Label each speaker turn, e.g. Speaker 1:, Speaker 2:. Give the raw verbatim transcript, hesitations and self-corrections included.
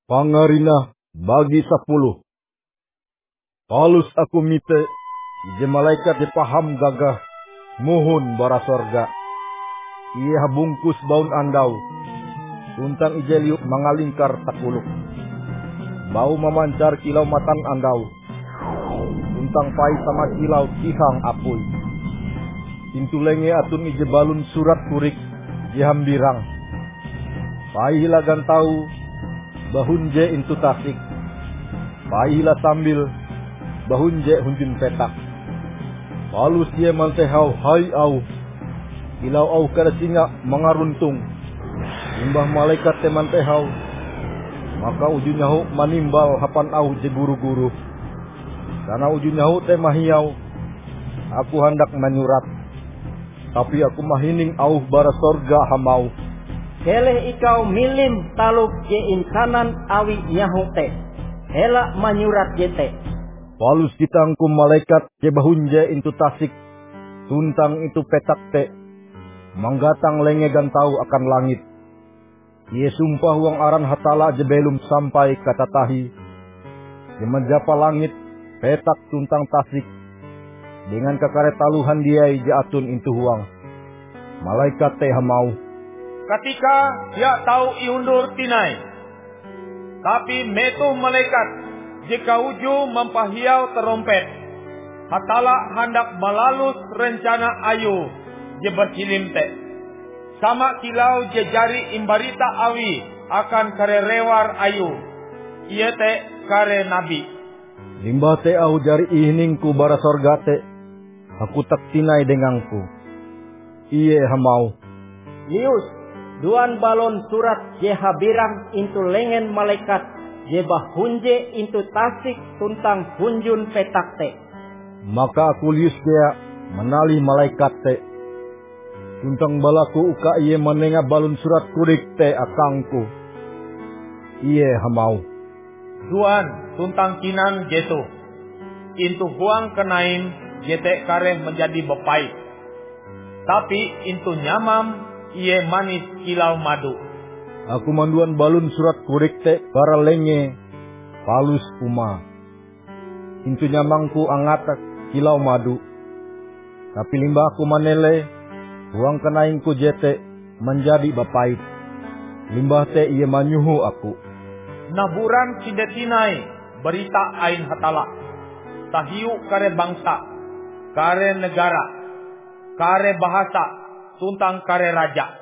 Speaker 1: Pangarina bagi sepuluh. Palus aku mite, ije malaikat di paham gagah, muhun bara sorga. Ia bungkus baun andau, tuntang ije liuk mangalingkar takuluk. Bau memancar kilau matan andau, tuntang pai sama kilau kihang apui. Pintu lenge atun ije balun surat kurik, jihambirang. Pai hilagan tau, bahunje intu tasik. Pai hila sambil, bahunje hunjun petak. Palus dia mantehau hai au, kilau au kada singa mengaruntung. Imbah malaikat te mantehau, maka uju nyahu manimbal hapan au je guru-guru. Karena uju nyahu te mahiau, aku hendak menyurat. Tapi aku mahining au bara sorga hamau.
Speaker 2: Keleh ikau milim taluk je insanan awi nyahu te. Hela menyurat jete.
Speaker 1: Palus kitangku malaikat je bahunje intu tasik, tuntang itu petak te, manggatang lenge gantau akan langit. Ie sumpah uang aran hatala je belum sampai kata tahi, je menjapa langit, petak tuntang tasik, dengan kakare taluhan dia je atun intu huang. Malaikat te hamau.
Speaker 3: Ketika dia tahu iundur tinai, tapi metu malaikat jika uju mempahiau terompet, hatala hendak melalus rencana ayu je bercilim te. Sama kilau je jari imbarita awi akan kare rewar ayu, ia te kare nabi.
Speaker 1: Limbah te au jari ihningku bara sorga te, aku tak tinai dengangku. Iye hamau.
Speaker 2: Lius, duan balon surat je habirang intu lengen malaikat, je bahunje intu tasik tuntang hunjun petak te.
Speaker 1: Maka aku lius dia menali malaikat te. Tuntang balaku uka iye menengah balon surat kurik te akangku. Iye hamau.
Speaker 3: Duan tuntang kinan jetu, intu huang kenain jete kare menjadi bepai. Tapi intu nyamam iye manis kilau madu.
Speaker 1: Aku manduan balun surat kurik te para lenge, palus uma. Intu nyamangku angatak kilau madu. Tapi limbah aku manele, huang kenaingku jete menjadi bapait. Limbah te iye manyuhu aku.
Speaker 3: Naburan sindetinai berita ain hatala. Tahiu kare bangsa, kare negara, kare bahasa, tuntang kare raja.